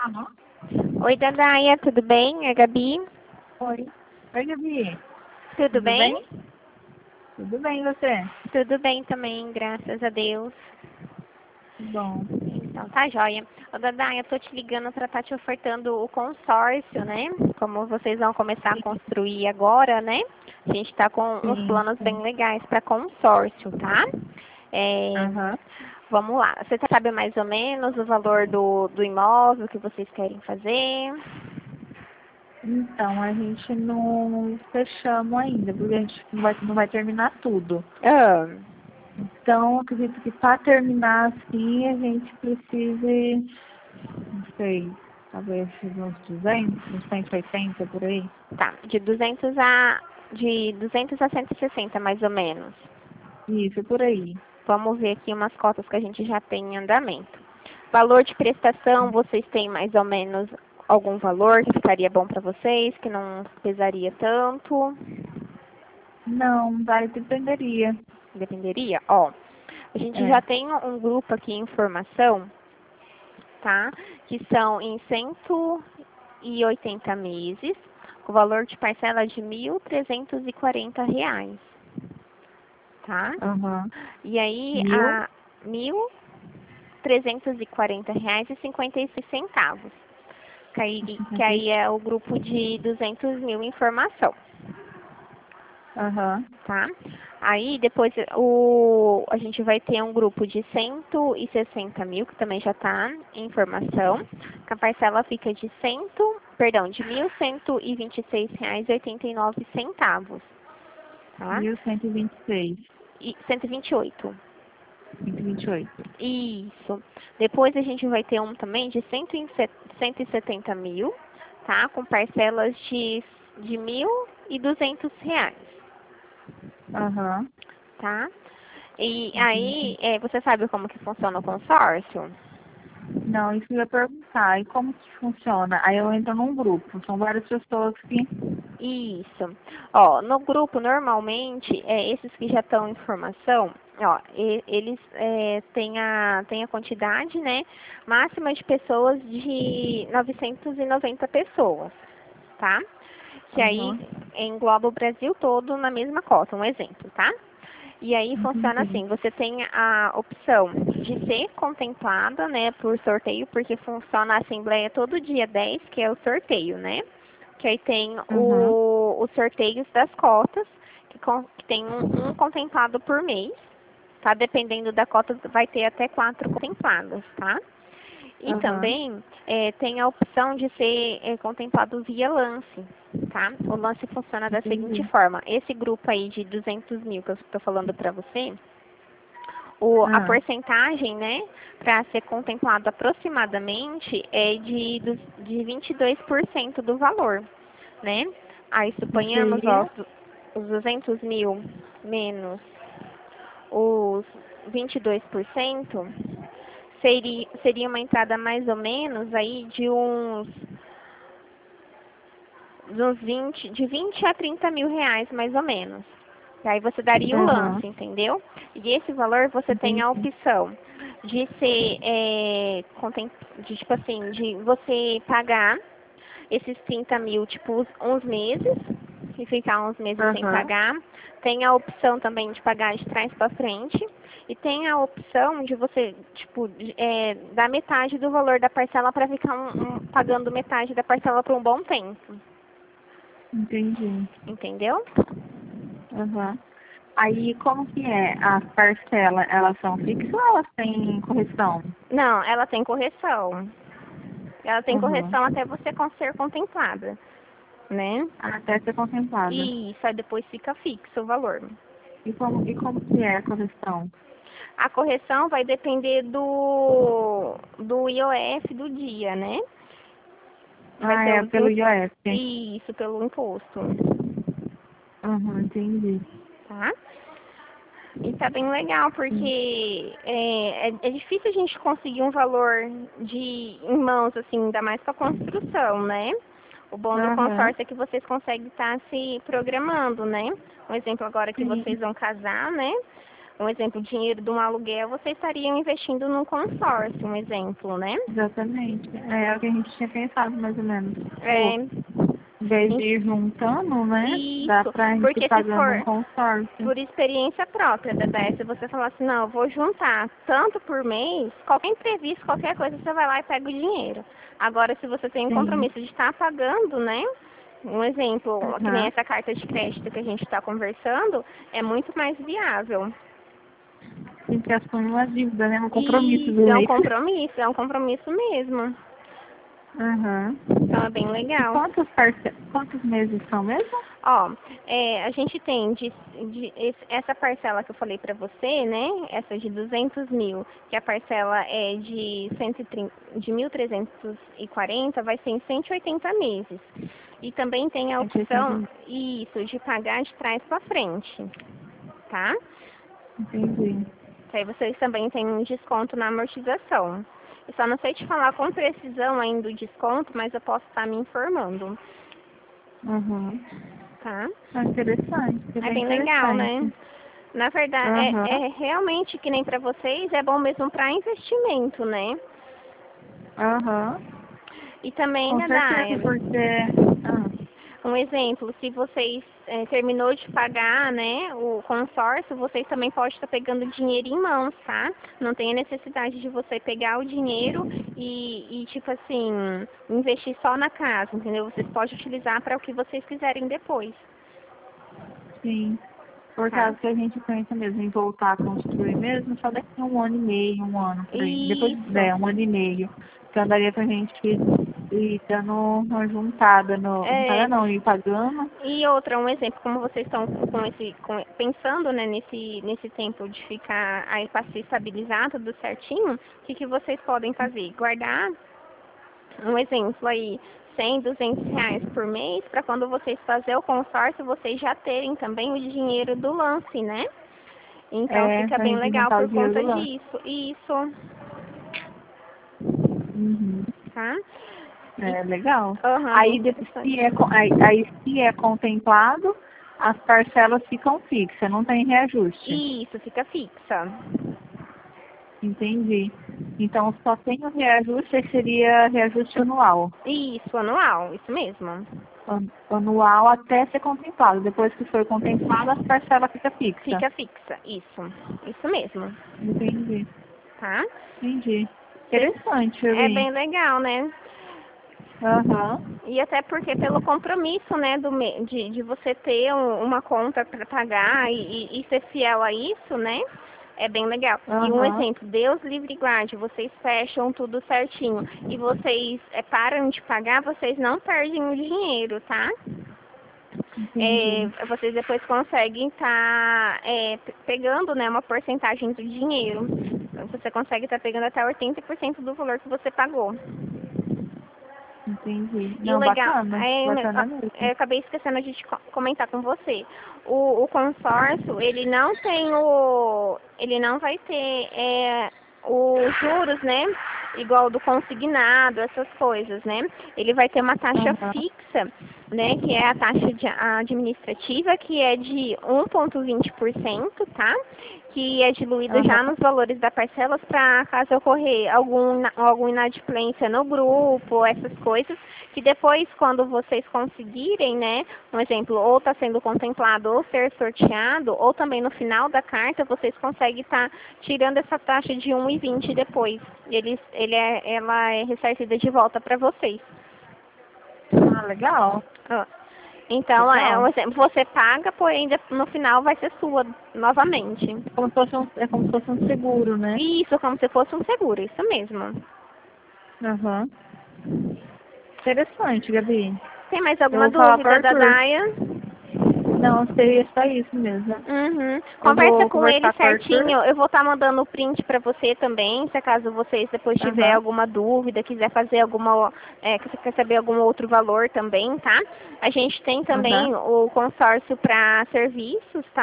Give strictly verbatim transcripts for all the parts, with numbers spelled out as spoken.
Alô? Oi, Dadaia, tudo bem? É Gabi? Oi. Oi, Gabi. Tudo, Tudo bem? bem? Tudo bem, e você? Tudo bem também, graças a Deus. Que bom. Então, tá joia. Ô, Dadaia, eu tô te ligando para estar te ofertando o consórcio, né? Como vocês vão começar a construir agora, né? A gente tá com uns Sim, planos bem sim. legais para consórcio, tá? É, Aham. vamos lá. Você sabe mais ou menos o valor do, do imóvel que vocês querem fazer? Então, a gente não fechamos ainda, porque a gente não vai, não vai terminar tudo. Ah. Então, acredito que para terminar assim, a gente precisa, não sei, talvez uns duzentos, uns cento e oitenta por aí. Tá, de duzentos a de duzentos a cento e sessenta mais ou menos. Isso, por aí. Vamos ver aqui umas cotas que a gente já tem em andamento. Valor de prestação, vocês têm mais ou menos algum valor que ficaria bom para vocês, que não pesaria tanto? Não, vai, dependeria. Dependeria? Ó, a gente É. já tem um grupo aqui em formação, tá? Que são em cento e oitenta meses, com valor de parcela de mil trezentos e quarenta reais, tá? Aham. E aí, Mil? a mil trezentos e quarenta reais e cinquenta e seis centavos. Que aí, que aí é o grupo de duzentos mil em formação, Aham. tá? Aí depois o, a gente vai ter um grupo de cento e sessenta mil, que também já está em formação, que a parcela fica de cem, perdão, de mil cento e vinte e seis reais e oitenta e nove centavos, tá? Mil cento e vinte e seis. E cento e vinte e oito. Cento e vinte e oito. Isso. Depois a gente vai ter um também de cento e setenta mil, tá? Com parcelas de, de mil e duzentos reais, Aham. tá? E aí, Entendi. é, você sabe como que funciona o consórcio? Não, isso que eu ia perguntar. E como que funciona? Aí eu entro num grupo. São várias pessoas que. Isso. Ó, no grupo, normalmente, é, esses que já estão em formação, ó, e- eles é, têm a, têm a quantidade, né, máxima de pessoas de novecentas e noventa pessoas, tá? Que aí Aham. engloba o Brasil todo na mesma cota, um exemplo, tá? E aí funciona Entendi. assim, você tem a opção de ser contemplada, né, por sorteio, porque funciona a assembleia todo dia dez, que é o sorteio, né? Que aí tem Aham. o, os sorteios das cotas, que, con- que tem um, um contemplado por mês, tá? Dependendo da cota, vai ter até quatro contempladas, tá? E Aham. também é, tem a opção de ser é, contemplado via lance, tá? O lance funciona da seguinte Entendi. forma: esse grupo aí de duzentos mil que eu estou falando para você, o, a Ah, porcentagem, né, para ser contemplado aproximadamente é de, dos- de vinte e dois por cento do valor, né? Aí que suponhamos, ó, seria? os duzentos mil menos os vinte e dois por cento, seria, seria uma entrada mais ou menos aí de uns, de uns vinte, de vinte a trinta mil reais mais ou menos. E aí você daria o Aham. lance, entendeu? E esse valor você tem a Entendi. opção de ser, é, contem- de, tipo assim, de você pagar esses trinta mil, tipo, uns uns meses, e ficar uns meses sem Aham. pagar. Tem a opção também de pagar de trás para frente. E tem a opção de você, tipo, de- é, dar metade do valor da parcela para ficar um- um- pagando metade da parcela por um bom tempo. Entendi. Entendeu? Aham. Aí, como que é? As parcelas, elas são fixas ou elas têm correção? Não, ela tem correção. Ela tem Aham. correção até você con- ser contemplada, né? Até ser contemplada. E isso aí depois fica fixo o valor. E como, e como que é a correção? A correção vai depender do, do I O F do dia, né? Vai Ah, ser é o pelo do, I O F. isso, pelo imposto, Aham, entendi. tá? E tá bem legal, Sim. porque é, é, é difícil a gente conseguir um valor de em mãos, assim, ainda mais pra construção, né? O bom do Aham. consórcio é que vocês conseguem estar se programando, né? Um exemplo agora que Sim. vocês vão casar, né? um exemplo, o dinheiro de um aluguel, vocês estariam investindo num consórcio, um exemplo, né? Exatamente. É o que a gente tinha pensado, mais ou menos. É, Em vez de ir juntando, né? Dá isso, pra gente ir porque se pagando um for consórcio. por experiência própria, Dedé, se você falar assim, não, eu vou juntar tanto por mês, qualquer imprevisto, qualquer coisa, você vai lá e pega o dinheiro. Agora, se você tem um Sim. compromisso de estar pagando, né? Um exemplo, que nem Uhum. essa carta de crédito que a gente está conversando, é muito mais viável. Tem que assumir uma dívida, né? Um compromisso Isso, do é um mês. compromisso, é um compromisso mesmo. Uhum. Então, é bem E legal. quantos, parce... quantos meses são mesmo? Ó, é, a gente tem de, de- esse- essa parcela que eu falei pra você, né? Essa de duzentos mil, que a parcela é de, cento e trinta, de mil trezentos e quarenta, vai ser em cento e oitenta meses. E também tem a cento e oitenta opção, meses. isso, de pagar de trás pra frente, tá? Entendi. Que aí vocês também têm um desconto na amortização. Eu só não sei te falar com precisão ainda o desconto, mas eu posso estar me informando, Uhum. tá? É interessante, é É bem bem legal, né? interessante. Na verdade, Uhum. é, é realmente que nem para vocês, é bom mesmo para investimento, né? Aham. E também, Com né, certeza, Dai, porque... Ah, um exemplo, se vocês é, terminou de pagar, né, o consórcio, vocês também podem estar pegando dinheiro em mãos, tá? Não tem a necessidade de você pegar o dinheiro e, e tipo assim, investir só na casa, entendeu? Vocês podem utilizar para o que vocês quiserem depois, sim. Por tá? causa que a gente pensa mesmo em voltar a construir mesmo, só daqui a um ano e meio, um ano por aí. Depois, Isso. é, um ano e meio. Então daria pra gente ir, ir dando uma juntada no. Juntada É, não, ir pagando. e outra, um exemplo, como vocês estão com esse, com- pensando, né, nesse, nesse tempo de ficar aí para se estabilizar tudo certinho, o que, que vocês podem fazer? Guardar, um exemplo aí, cem, duzentos reais por mês, para quando vocês fazerem o consórcio, vocês já terem também o dinheiro do lance, né? Então É, fica pra bem gente legal juntar o por dinheiro conta do lanche. disso. Isso, Uhum. tá? E, É legal. aham, bem Aí, depois, se interessante. é, co- aí, aí se é contemplado, as parcelas ficam fixas, não tem reajuste. Isso, fica fixa. Entendi. Então só tem o reajuste, aí seria reajuste anual. Isso, anual, isso mesmo. An- Anual até ser contemplado. Depois que for contemplado, as parcelas fica fixa. Fica fixa, isso. Isso mesmo, Entendi. tá? Entendi. Cês- Interessante, É Eli. bem legal, né? Aham. E até porque pelo compromisso, né, do, me- de, de você ter um- uma conta para pagar e, e- e ser fiel a isso, né? É bem legal. E um Aham. exemplo, Deus livre e guarde, vocês fecham tudo certinho e vocês é, param de pagar, vocês não perdem o dinheiro, tá? É, Entendi. vocês depois conseguem estar pegando, né, uma porcentagem do dinheiro. Então, você consegue estar pegando até oitenta por cento do valor que você pagou. Entendi. E o Não, legal, bacana. é, Bacana é, eu mesmo. acabei esquecendo de te co- comentar com você. O, o consórcio, ele não tem o, ele não vai ter é, os juros, né? Igual do consignado, essas coisas, né? Ele vai ter uma taxa Aham. fixa, né? Que é a taxa de- administrativa, que é de um vírgula vinte por cento, tá? Que é diluída Aham. já nos valores da parcelas para caso ocorrer algum, ina- alguma inadimplência no grupo, essas coisas, que depois, quando vocês conseguirem, né, um exemplo, ou está sendo contemplado ou ser sorteado, ou também no final da carta, vocês conseguem estar tirando essa taxa de um vírgula vinte depois. Eles, ele é, ela é ressarcida de volta para vocês. Ah, legal. Ó, então, é um Legal. exemplo, você paga, porém de- no final vai ser sua novamente. É como se fosse um, é como se fosse um seguro, né? Isso, como se fosse um seguro, isso mesmo. Aham. Interessante, Gabi. Tem mais Eu alguma vou falar dúvida, para Arthur. Dadaia? Não, seria só isso mesmo. Uhum. Eu Conversa vou com ele conversar com o Arthur. certinho. Eu vou estar mandando o print para você também, se acaso vocês depois tiver Aham. alguma dúvida, quiser fazer alguma, é, que você quer saber algum outro valor também, tá? A gente tem também Aham. o consórcio para serviços, tá?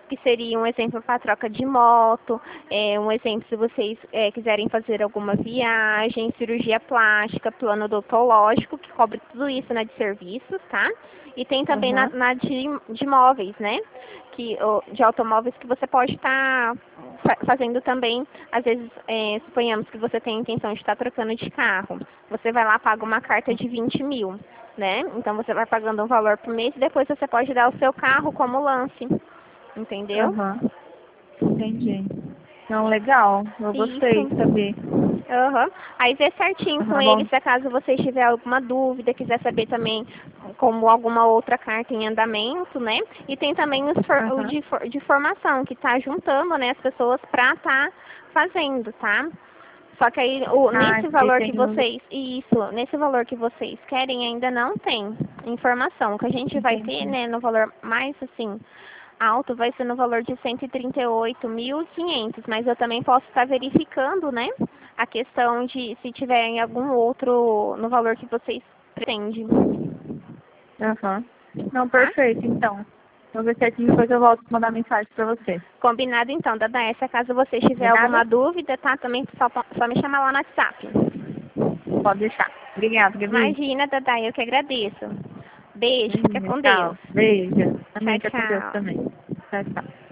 que seria um exemplo para troca de moto, é, um exemplo se vocês é, quiserem fazer alguma viagem, cirurgia plástica, plano odontológico, que cobre tudo isso, né, de serviços, tá? E tem também na, Aham. na de, de móveis, né? Que, ou, de automóveis que você pode estar fa- fazendo também, às vezes, é, suponhamos que você tem a intenção de estar trocando de carro. Você vai lá, paga uma carta de vinte mil, né? Então você vai pagando um valor por mês e depois você pode dar o seu carro como lance, entendeu? Aham. Entendi. Não, legal. Eu gostei de Isso. saber. Aham. Aí vê certinho com Tá ele, bom. se acaso você tiver alguma dúvida, quiser saber também como alguma outra carta em andamento, né? E tem também os for- o Aham. de, for- de formação, que tá juntando, né, as pessoas pra tá fazendo, tá? Só que aí, o, Ah, nesse e valor que tem os... vocês, isso, nesse valor que vocês querem ainda não tem informação. O que a gente vai ter, Entendi. né, no valor mais, assim, alto vai ser no valor de cento e trinta e oito mil e quinhentos, mas eu também posso estar verificando, né, a questão de se tiver em algum outro, no valor que vocês pretendem, Aham. Não, tá? perfeito, então. Vou ver certinho, depois eu volto a mandar mensagem pra você. Combinado então, Dada, se caso você tiver Combinado? alguma dúvida, tá, também só, só me chamar lá no WhatsApp. Pode deixar. Obrigada, Gabi. Imagina, Dada, eu que agradeço. Beijo, fica Imagina, com Deus. tchau. Beijo. Tchau, Amém, fica com Deus tchau. também. Tchau, tchau.